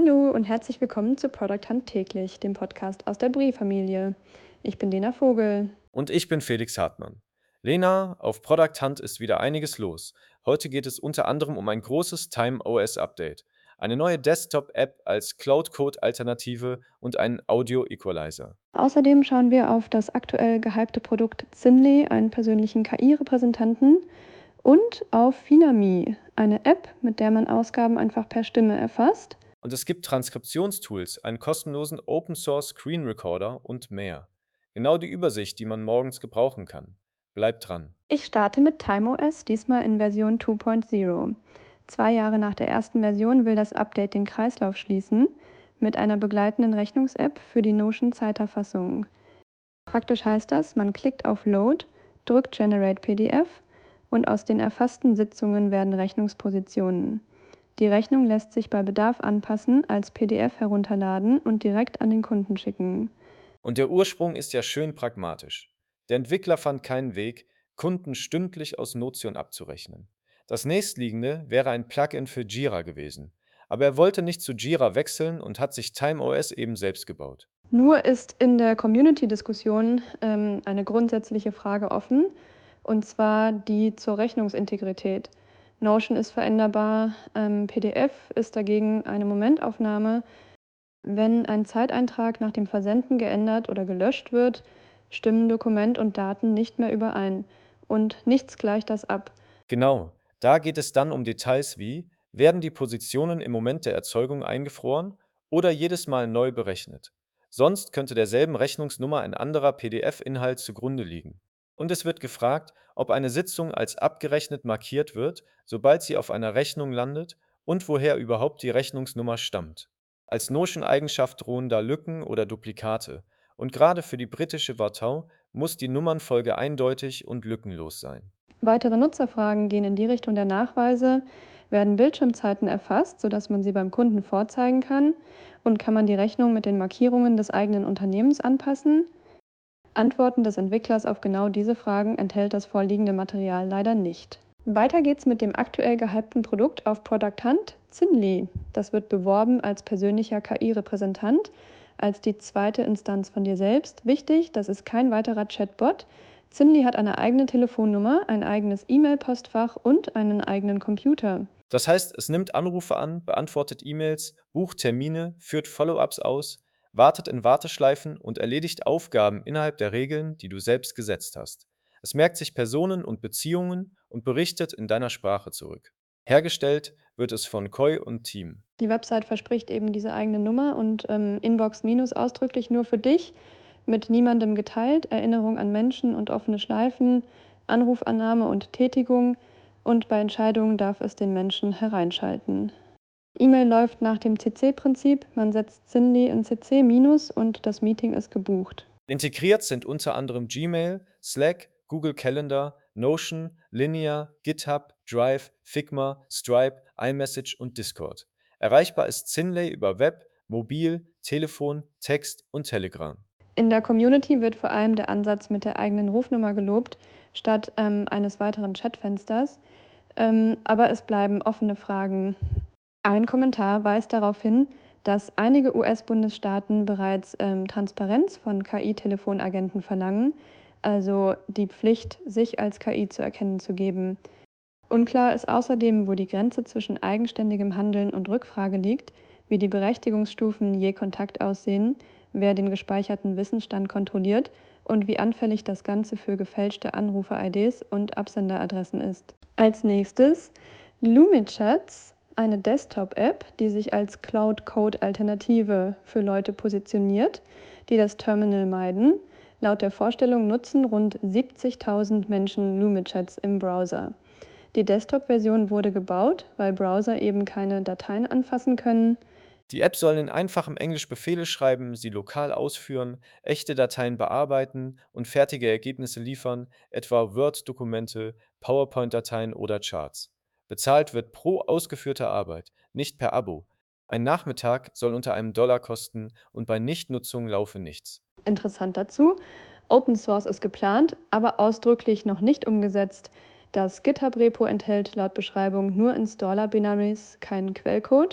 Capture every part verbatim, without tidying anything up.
Hallo und herzlich willkommen zu Product Hunt täglich, dem Podcast aus der Brie-Familie. Ich bin Lena Vogel. Und ich bin Felix Hartmann. Lena, auf Product Hunt ist wieder einiges los. Heute geht es unter anderem um ein großes TimeOS-Update, eine neue Desktop-App als Cloud-Code-Alternative und einen Audio-Equalizer. Außerdem schauen wir auf das aktuell gehypte Produkt Zinli, einen persönlichen K I-Repräsentanten, und auf Finami, eine App, mit der man Ausgaben einfach per Stimme erfasst. Und es gibt Transkriptionstools, einen kostenlosen Open-Source Screen Recorder und mehr. Genau die Übersicht, die man morgens gebrauchen kann. Bleibt dran. Ich starte mit TimeOS, diesmal in Version zwei Punkt null. Zwei Jahre nach der ersten Version will das Update den Kreislauf schließen, mit einer begleitenden Rechnungs-App für die Notion-Zeiterfassung. Praktisch heißt das, man klickt auf Load, drückt Generate P D F und aus den erfassten Sitzungen werden Rechnungspositionen. Die Rechnung lässt sich bei Bedarf anpassen, als P D F herunterladen und direkt an den Kunden schicken. Und der Ursprung ist ja schön pragmatisch. Der Entwickler fand keinen Weg, Kunden stündlich aus Notion abzurechnen. Das nächstliegende wäre ein Plugin für Jira gewesen. Aber er wollte nicht zu Jira wechseln und hat sich TimeOS eben selbst gebaut. Nur ist in der Community-Diskussion ähm, eine grundsätzliche Frage offen, und zwar die zur Rechnungsintegrität. Notion ist veränderbar, ähm, P D F ist dagegen eine Momentaufnahme. Wenn ein Zeiteintrag nach dem Versenden geändert oder gelöscht wird, stimmen Dokument und Daten nicht mehr überein und nichts gleicht das ab. Genau, da geht es dann um Details wie, werden die Positionen im Moment der Erzeugung eingefroren oder jedes Mal neu berechnet. Sonst könnte derselben Rechnungsnummer ein anderer P D F-Inhalt zugrunde liegen. Und es wird gefragt, ob eine Sitzung als abgerechnet markiert wird, sobald sie auf einer Rechnung landet und woher überhaupt die Rechnungsnummer stammt. Als Notion-Eigenschaft drohen da Lücken oder Duplikate. Und gerade für die britische Wartau muss die Nummernfolge eindeutig und lückenlos sein. Weitere Nutzerfragen gehen in die Richtung der Nachweise. Werden Bildschirmzeiten erfasst, sodass man sie beim Kunden vorzeigen kann? Und kann man die Rechnung mit den Markierungen des eigenen Unternehmens anpassen? Antworten des Entwicklers auf genau diese Fragen enthält das vorliegende Material leider nicht. Weiter geht's mit dem aktuell gehypten Produkt auf Product Hunt, Zinli. Das wird beworben als persönlicher K I-Repräsentant, als die zweite Instanz von dir selbst. Wichtig, das ist kein weiterer Chatbot. Zinli hat eine eigene Telefonnummer, ein eigenes E-Mail-Postfach und einen eigenen Computer. Das heißt, es nimmt Anrufe an, beantwortet E-Mails, bucht Termine, führt Follow-ups aus, wartet in Warteschleifen und erledigt Aufgaben innerhalb der Regeln, die du selbst gesetzt hast. Es merkt sich Personen und Beziehungen und berichtet in deiner Sprache zurück. Hergestellt wird es von Koi und Team. Die Website verspricht eben diese eigene Nummer und ähm, Inbox Minus ausdrücklich nur für dich, mit niemandem geteilt, Erinnerung an Menschen und offene Schleifen, Anrufannahme und Tätigung, und bei Entscheidungen darf es den Menschen hereinschalten. E-Mail läuft nach dem C C-Prinzip, man setzt Cindy in C C minus und das Meeting ist gebucht. Integriert sind unter anderem Gmail, Slack, Google Calendar, Notion, Linear, GitHub, Drive, Figma, Stripe, iMessage und Discord. Erreichbar ist Zinley über Web, Mobil, Telefon, Text und Telegram. In der Community wird vor allem der Ansatz mit der eigenen Rufnummer gelobt, statt ähm, eines weiteren Chatfensters. Ähm, aber es bleiben offene Fragen. Ein Kommentar weist darauf hin, dass einige U S-Bundesstaaten bereits ähm, Transparenz von K I-Telefonagenten verlangen, also die Pflicht, sich als K I zu erkennen zu geben. Unklar ist außerdem, wo die Grenze zwischen eigenständigem Handeln und Rückfrage liegt, wie die Berechtigungsstufen je Kontakt aussehen, wer den gespeicherten Wissensstand kontrolliert und wie anfällig das Ganze für gefälschte Anrufer-I Ds und Absenderadressen ist. Als nächstes Lumichats, eine Desktop-App, die sich als Cloud-Code-Alternative für Leute positioniert, die das Terminal meiden. Laut der Vorstellung nutzen rund siebzigtausend Menschen Lumichats im Browser. Die Desktop-Version wurde gebaut, weil Browser eben keine Dateien anfassen können. Die App soll in einfachem Englisch Befehle schreiben, sie lokal ausführen, echte Dateien bearbeiten und fertige Ergebnisse liefern, etwa Word-Dokumente, PowerPoint-Dateien oder Charts. Bezahlt wird pro ausgeführte Arbeit, nicht per Abo. Ein Nachmittag soll unter einem Dollar kosten und bei Nichtnutzung laufe nichts. Interessant dazu, Open Source ist geplant, aber ausdrücklich noch nicht umgesetzt. Das GitHub-Repo enthält laut Beschreibung nur Installer-Binaries, keinen Quellcode,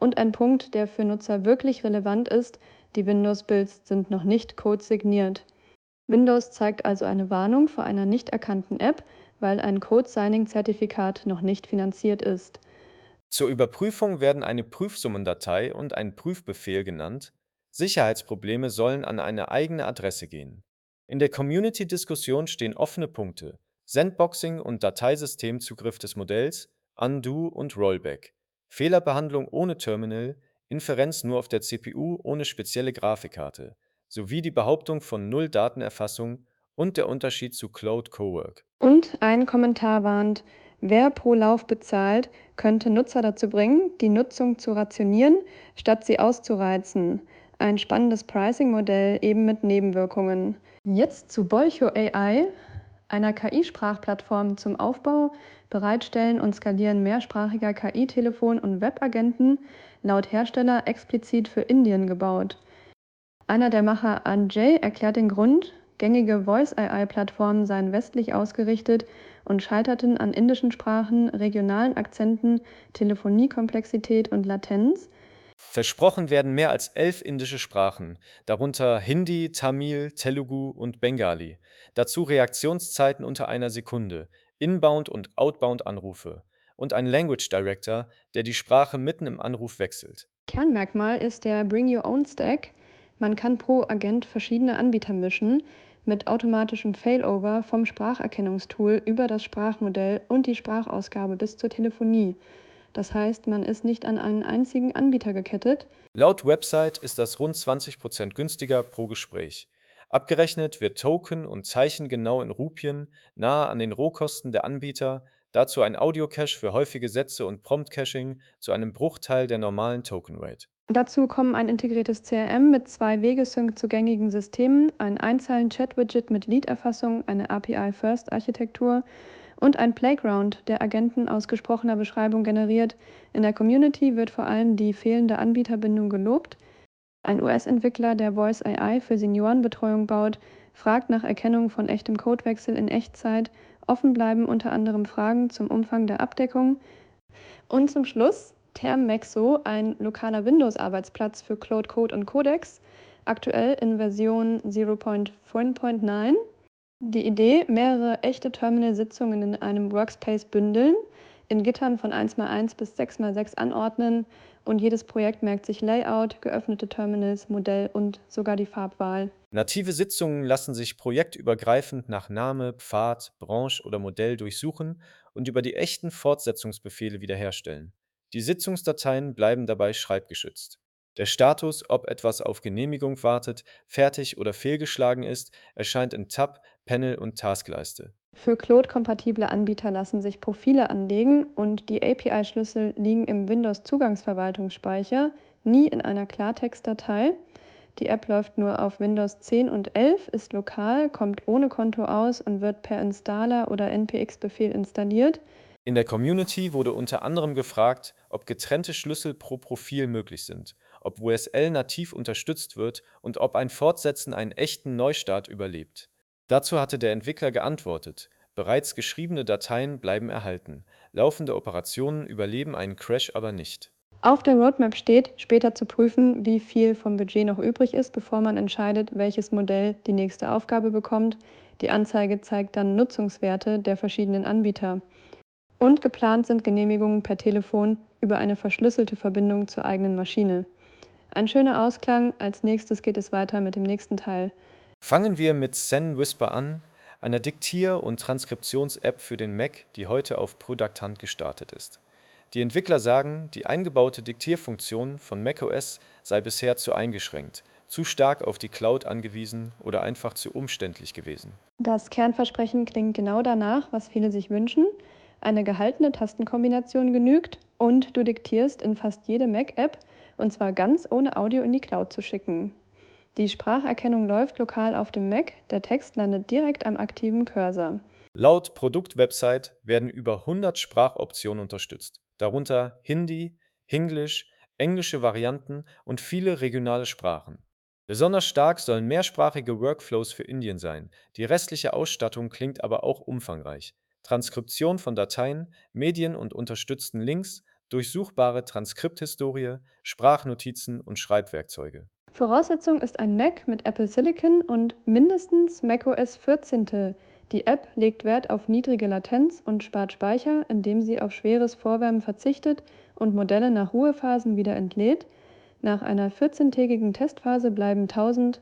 Und ein Punkt, der für Nutzer wirklich relevant ist: die Windows-Builds sind noch nicht codesigniert. Windows zeigt also eine Warnung vor einer nicht erkannten App, weil ein Code-Signing-Zertifikat noch nicht finanziert ist. Zur Überprüfung werden eine Prüfsummendatei und ein Prüfbefehl genannt. Sicherheitsprobleme sollen an eine eigene Adresse gehen. In der Community-Diskussion stehen offene Punkte: Sandboxing und Dateisystemzugriff des Modells, Undo und Rollback, Fehlerbehandlung ohne Terminal, Inferenz nur auf der C P U ohne spezielle Grafikkarte, sowie die Behauptung von Null Datenerfassung und der Unterschied zu Cloud Cowork. Und ein Kommentar warnt: wer pro Lauf bezahlt, könnte Nutzer dazu bringen, die Nutzung zu rationieren, statt sie auszureizen. Ein spannendes Pricing-Modell, eben mit Nebenwirkungen. Jetzt zu Bolcho A I, einer K I-Sprachplattform zum Aufbau, Bereitstellen und Skalieren mehrsprachiger K I-Telefon- und Webagenten, laut Hersteller explizit für Indien gebaut. Einer der Macher, Anjay, erklärt den Grund: gängige Voice-A I-Plattformen seien westlich ausgerichtet und scheiterten an indischen Sprachen, regionalen Akzenten, Telefoniekomplexität und Latenz. Versprochen werden mehr als elf indische Sprachen, darunter Hindi, Tamil, Telugu und Bengali. Dazu Reaktionszeiten unter einer Sekunde, Inbound- und Outbound-Anrufe und ein Language Director, der die Sprache mitten im Anruf wechselt. Kernmerkmal ist der Bring Your Own Stack. Man kann pro Agent verschiedene Anbieter mischen, mit automatischem Failover vom Spracherkennungstool über das Sprachmodell und die Sprachausgabe bis zur Telefonie. Das heißt, man ist nicht an einen einzigen Anbieter gekettet. Laut Website ist das rund zwanzig Prozent günstiger pro Gespräch. Abgerechnet wird Token und Zeichen genau in Rupien, nahe an den Rohkosten der Anbieter, dazu ein Audio-Cache für häufige Sätze und Prompt-Caching zu einem Bruchteil der normalen Token-Rate. Dazu kommen ein integriertes C R M mit zwei Wege-Sync zu gängigen Systemen, ein Einzeilen-Chat-Widget mit Lead-Erfassung, eine A P I-First-Architektur und ein Playground, der Agenten aus gesprochener Beschreibung generiert. In der Community wird vor allem die fehlende Anbieterbindung gelobt. Ein U S-Entwickler, der Voice A I für Seniorenbetreuung baut, fragt nach Erkennung von echtem Codewechsel in Echtzeit. Offen bleiben unter anderem Fragen zum Umfang der Abdeckung. Und zum Schluss Termexo, ein lokaler Windows-Arbeitsplatz für Claude Code und Codex, aktuell in Version null Punkt vier Punkt neun. Die Idee: mehrere echte Terminal-Sitzungen in einem Workspace bündeln, in Gittern von eins mal eins bis sechs mal sechs anordnen, und jedes Projekt merkt sich Layout, geöffnete Terminals, Modell und sogar die Farbwahl. Native Sitzungen lassen sich projektübergreifend nach Name, Pfad, Branche oder Modell durchsuchen und über die echten Fortsetzungsbefehle wiederherstellen. Die Sitzungsdateien bleiben dabei schreibgeschützt. Der Status, ob etwas auf Genehmigung wartet, fertig oder fehlgeschlagen ist, erscheint in Tab, Panel und Taskleiste. Für Claude-kompatible Anbieter lassen sich Profile anlegen und die A P I-Schlüssel liegen im Windows-Zugangsverwaltungsspeicher, nie in einer Klartextdatei. Die App läuft nur auf Windows zehn und elf, ist lokal, kommt ohne Konto aus und wird per Installer oder N P X-Befehl installiert. In der Community wurde unter anderem gefragt, ob getrennte Schlüssel pro Profil möglich sind, ob W S L nativ unterstützt wird und ob ein Fortsetzen einen echten Neustart überlebt. Dazu hatte der Entwickler geantwortet: Bereits geschriebene Dateien bleiben erhalten, laufende Operationen überleben einen Crash aber nicht. Auf der Roadmap steht, später zu prüfen, wie viel vom Budget noch übrig ist, bevor man entscheidet, welches Modell die nächste Aufgabe bekommt. Die Anzeige zeigt dann Nutzungswerte der verschiedenen Anbieter. Und geplant sind Genehmigungen per Telefon über eine verschlüsselte Verbindung zur eigenen Maschine. Ein schöner Ausklang. Als nächstes geht es weiter mit dem nächsten Teil. Fangen wir mit Zen Whisper an, einer Diktier- und Transkriptions-App für den Mac, die heute auf Product Hunt gestartet ist. Die Entwickler sagen, die eingebaute Diktierfunktion von macOS sei bisher zu eingeschränkt, zu stark auf die Cloud angewiesen oder einfach zu umständlich gewesen. Das Kernversprechen klingt genau danach, was viele sich wünschen. Eine gehaltene Tastenkombination genügt und du diktierst in fast jede Mac-App, und zwar ganz ohne Audio in die Cloud zu schicken. Die Spracherkennung läuft lokal auf dem Mac, der Text landet direkt am aktiven Cursor. Laut Produktwebsite werden über hundert Sprachoptionen unterstützt, darunter Hindi, Hinglisch, englische Varianten und viele regionale Sprachen. Besonders stark sollen mehrsprachige Workflows für Indien sein, die restliche Ausstattung klingt aber auch umfangreich. Transkription von Dateien, Medien und unterstützten Links, durchsuchbare Transkripthistorie, Sprachnotizen und Schreibwerkzeuge. Voraussetzung ist ein Mac mit Apple Silicon und mindestens macOS vierzehn. Die App legt Wert auf niedrige Latenz und spart Speicher, indem sie auf schweres Vorwärmen verzichtet und Modelle nach Ruhephasen wieder entlädt. Nach einer vierzehntägigen Testphase bleiben tausend,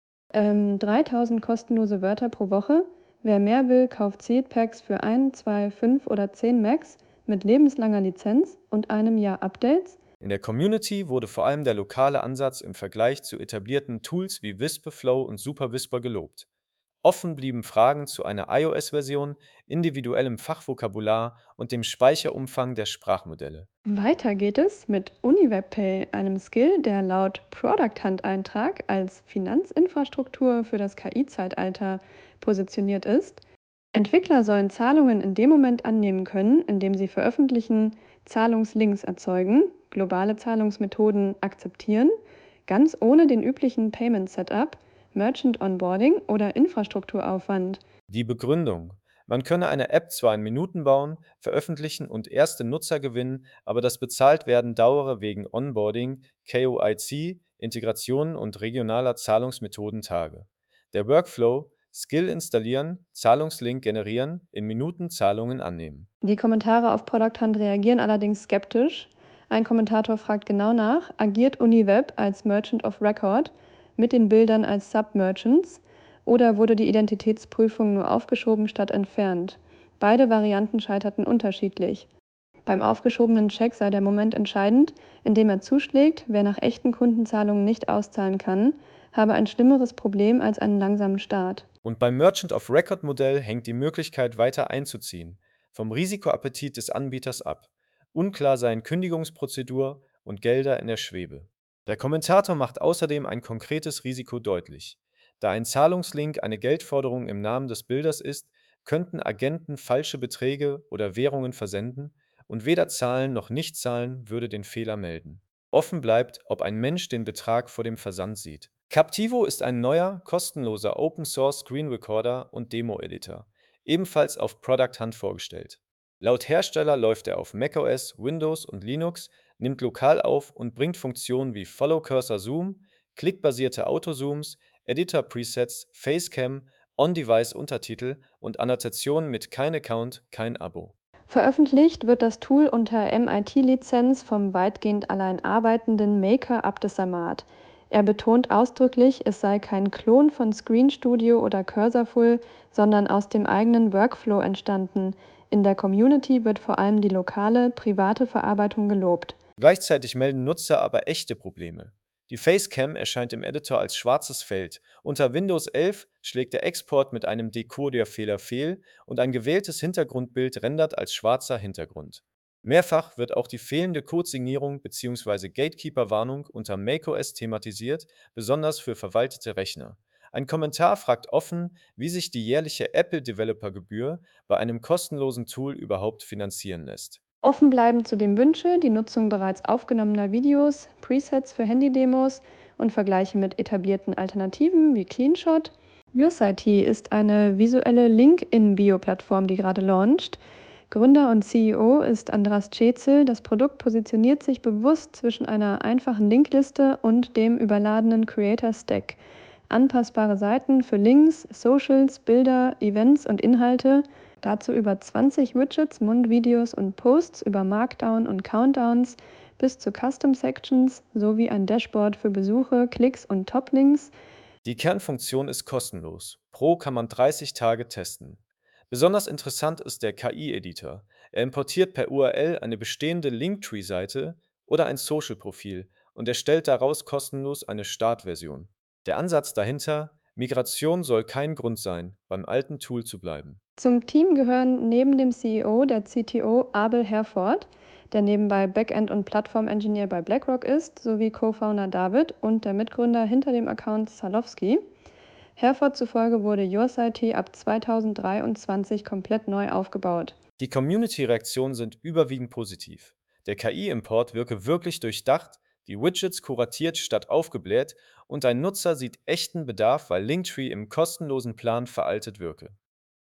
ähm, dreitausend kostenlose Wörter pro Woche. Wer mehr will, kauft Seedpacks für ein, zwei, fünf oder zehn Macs mit lebenslanger Lizenz und einem Jahr Updates. In der Community wurde vor allem der lokale Ansatz im Vergleich zu etablierten Tools wie Whisperflow und SuperWhisper gelobt. Offen blieben Fragen zu einer iOS-Version, individuellem Fachvokabular und dem Speicherumfang der Sprachmodelle. Weiter geht es mit UniWebPay, einem Skill, der laut Product Hunt Eintrag als Finanzinfrastruktur für das K I-Zeitalter positioniert ist. Entwickler sollen Zahlungen in dem Moment annehmen können, in dem sie veröffentlichen, Zahlungslinks erzeugen, globale Zahlungsmethoden akzeptieren, ganz ohne den üblichen Payment Setup, Merchant Onboarding oder Infrastrukturaufwand. Die Begründung: Man könne eine App zwar in Minuten bauen, veröffentlichen und erste Nutzer gewinnen, aber das Bezahltwerden dauere wegen Onboarding, K O I C, Integrationen und regionaler Zahlungsmethoden Tage. Der Workflow: Skill installieren, Zahlungslink generieren, in Minuten Zahlungen annehmen. Die Kommentare auf Product Hunt reagieren allerdings skeptisch. Ein Kommentator fragt genau nach: Agiert UniWeb als Merchant of Record mit den Bildern als Submerchants oder wurde die Identitätsprüfung nur aufgeschoben statt entfernt? Beide Varianten scheiterten unterschiedlich. Beim aufgeschobenen Check sei der Moment entscheidend, in dem er zuschlägt. Wer nach echten Kundenzahlungen nicht auszahlen kann, habe ein schlimmeres Problem als einen langsamen Start. Und beim Merchant of Record Modell hängt die Möglichkeit weiter einzuziehen vom Risikoappetit des Anbieters ab. Unklar seien Kündigungsprozedur und Gelder in der Schwebe. Der Kommentator macht außerdem ein konkretes Risiko deutlich. Da ein Zahlungslink eine Geldforderung im Namen des Bilders ist, könnten Agenten falsche Beträge oder Währungen versenden und weder zahlen noch nicht zahlen würde den Fehler melden. Offen bleibt, ob ein Mensch den Betrag vor dem Versand sieht. Captivo ist ein neuer, kostenloser Open-Source Screen Recorder und Demo-Editor, ebenfalls auf Product Hunt vorgestellt. Laut Hersteller läuft er auf macOS, Windows und Linux, nimmt lokal auf und bringt Funktionen wie Follow Cursor Zoom, klickbasierte Autozooms, Editor-Presets, Facecam, On-Device-Untertitel und Annotationen mit kein Account, kein Abo. Veröffentlicht wird das Tool unter M I T-Lizenz vom weitgehend allein arbeitenden Maker Abdesamad. Er betont ausdrücklich, es sei kein Klon von Screen Studio oder Cursorful, sondern aus dem eigenen Workflow entstanden. In der Community wird vor allem die lokale, private Verarbeitung gelobt. Gleichzeitig melden Nutzer aber echte Probleme. Die Facecam erscheint im Editor als schwarzes Feld. Unter Windows elf schlägt der Export mit einem Decoder-Fehler fehl und ein gewähltes Hintergrundbild rendert als schwarzer Hintergrund. Mehrfach wird auch die fehlende Codesignierung bzw. Gatekeeper-Warnung unter macOS thematisiert, besonders für verwaltete Rechner. Ein Kommentar fragt offen, wie sich die jährliche Apple-Developer-Gebühr bei einem kostenlosen Tool überhaupt finanzieren lässt. Offen bleiben zudem Wünsche, die Nutzung bereits aufgenommener Videos, Presets für Handy-Demos und Vergleiche mit etablierten Alternativen wie CleanShot. UseIT ist eine visuelle Link-in-Bio-Plattform, die gerade launcht. Gründer und C E O ist Andras Cetzel. Das Produkt positioniert sich bewusst zwischen einer einfachen Linkliste und dem überladenen Creator-Stack. Anpassbare Seiten für Links, Socials, Bilder, Events und Inhalte. Dazu über zwanzig Widgets, Mundvideos und Posts über Markdown und Countdowns bis zu Custom Sections sowie ein Dashboard für Besuche, Klicks und Toplinks. Die Kernfunktion ist kostenlos. Pro kann man dreißig Tage testen. Besonders interessant ist der K I-Editor. Er importiert per U R L eine bestehende Linktree-Seite oder ein Social-Profil und erstellt daraus kostenlos eine Startversion. Der Ansatz dahinter: Migration soll kein Grund sein, beim alten Tool zu bleiben. Zum Team gehören neben dem C E O der C T O Abel Herford, der nebenbei Backend- und Plattform-Engineer bei BlackRock ist, sowie Co-Founder David und der Mitgründer hinter dem Account Salowski. Herford zufolge wurde UseIT ab zweitausenddreiundzwanzig komplett neu aufgebaut. Die Community-Reaktionen sind überwiegend positiv. Der K I-Import wirke wirklich durchdacht, die Widgets kuratiert statt aufgebläht und ein Nutzer sieht echten Bedarf, weil Linktree im kostenlosen Plan veraltet wirke.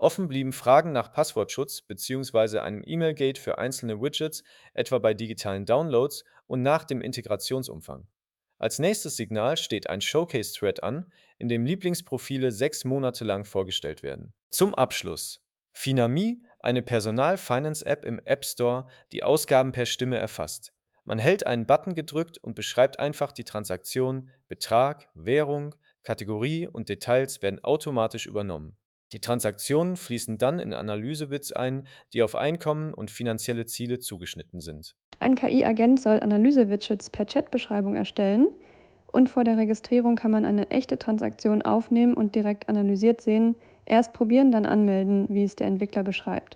Offen blieben Fragen nach Passwortschutz bzw. einem E-Mail-Gate für einzelne Widgets, etwa bei digitalen Downloads und nach dem Integrationsumfang. Als nächstes Signal steht ein Showcase-Thread an, in dem Lieblingsprofile sechs Monate lang vorgestellt werden. Zum Abschluss. Finami, eine Personal-Finance-App im App Store, die Ausgaben per Stimme erfasst. Man hält einen Button gedrückt und beschreibt einfach die Transaktion, Betrag, Währung, Kategorie und Details werden automatisch übernommen. Die Transaktionen fließen dann in Analysebits ein, die auf Einkommen und finanzielle Ziele zugeschnitten sind. Ein K I-Agent soll Analyse-Widgets per Chatbeschreibung erstellen und vor der Registrierung kann man eine echte Transaktion aufnehmen und direkt analysiert sehen. Erst probieren, dann anmelden, wie es der Entwickler beschreibt.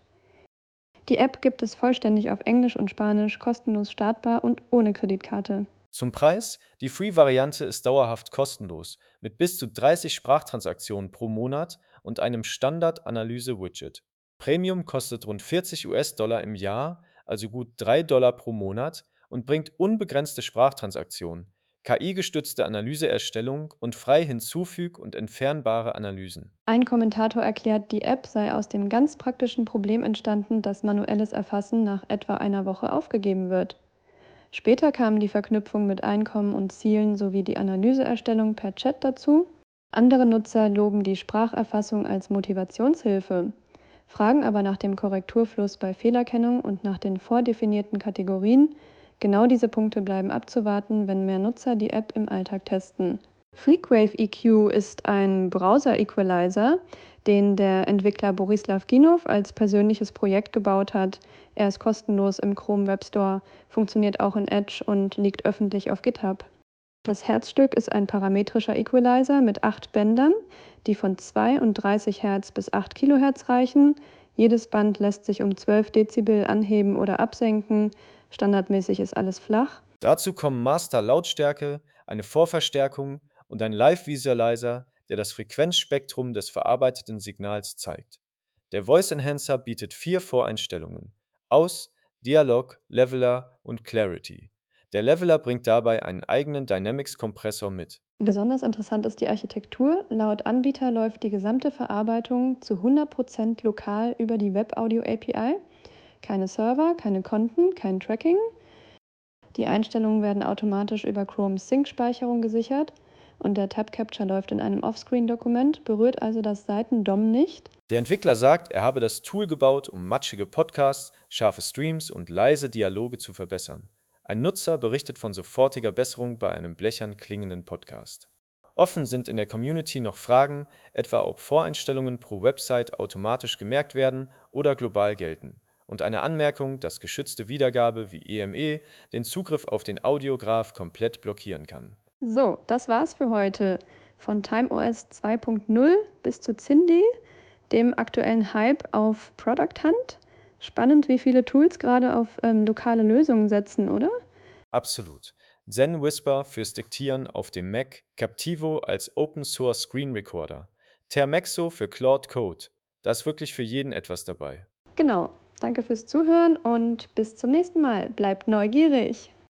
Die App gibt es vollständig auf Englisch und Spanisch, kostenlos startbar und ohne Kreditkarte. Zum Preis: Die Free-Variante ist dauerhaft kostenlos, mit bis zu dreißig Sprachtransaktionen pro Monat und einem Standard-Analyse-Widget. Premium kostet rund vierzig US-Dollar im Jahr, also gut drei Dollar pro Monat, und bringt unbegrenzte Sprachtransaktionen, K I-gestützte Analyseerstellung und frei hinzufüg- und entfernbare Analysen. Ein Kommentator erklärt, die App sei aus dem ganz praktischen Problem entstanden, dass manuelles Erfassen nach etwa einer Woche aufgegeben wird. Später kamen die Verknüpfung mit Einkommen und Zielen sowie die Analyseerstellung per Chat dazu. Andere Nutzer loben die Spracherfassung als Motivationshilfe, fragen aber nach dem Korrekturfluss bei Fehlerkennung und nach den vordefinierten Kategorien. Genau diese Punkte bleiben abzuwarten, wenn mehr Nutzer die App im Alltag testen. Freakwave E Q ist ein Browser-Equalizer, den der Entwickler Borislav Ginov als persönliches Projekt gebaut hat. Er ist kostenlos im Chrome Web Store, funktioniert auch in Edge und liegt öffentlich auf GitHub. Das Herzstück ist ein parametrischer Equalizer mit acht Bändern, die von zweiunddreißig Hertz bis acht Kilohertz reichen. Jedes Band lässt sich um zwölf Dezibel anheben oder absenken. Standardmäßig ist alles flach. Dazu kommen Master-Lautstärke, eine Vorverstärkung und ein Live-Visualizer, der das Frequenzspektrum des verarbeiteten Signals zeigt. Der Voice Enhancer bietet vier Voreinstellungen: Aus, Dialog, Leveler und Clarity. Der Leveler bringt dabei einen eigenen Dynamics-Kompressor mit. Besonders interessant ist die Architektur. Laut Anbieter läuft die gesamte Verarbeitung zu hundert Prozent lokal über die Web-Audio-A P I. Keine Server, keine Konten, kein Tracking. Die Einstellungen werden automatisch über Chromes Sync-Speicherung gesichert und der Tab Capture läuft in einem Offscreen-Dokument, berührt also das Seiten-D O M nicht. Der Entwickler sagt, er habe das Tool gebaut, um matschige Podcasts, scharfe Streams und leise Dialoge zu verbessern. Ein Nutzer berichtet von sofortiger Besserung bei einem blechern klingenden Podcast. Offen sind in der Community noch Fragen, etwa ob Voreinstellungen pro Website automatisch gemerkt werden oder global gelten. Und eine Anmerkung, dass geschützte Wiedergabe wie E M E den Zugriff auf den Audiograph komplett blockieren kann. So, das war's für heute. Von TimeOS zwei Punkt null bis zu Cindy, dem aktuellen Hype auf Product Hunt. Spannend, wie viele Tools gerade auf ähm, lokale Lösungen setzen, oder? Absolut. Zen Whisper fürs Diktieren auf dem Mac, Captivo als Open Source Screen Recorder, Termexo für Claude Code. Da ist wirklich für jeden etwas dabei. Genau. Danke fürs Zuhören und bis zum nächsten Mal. Bleibt neugierig.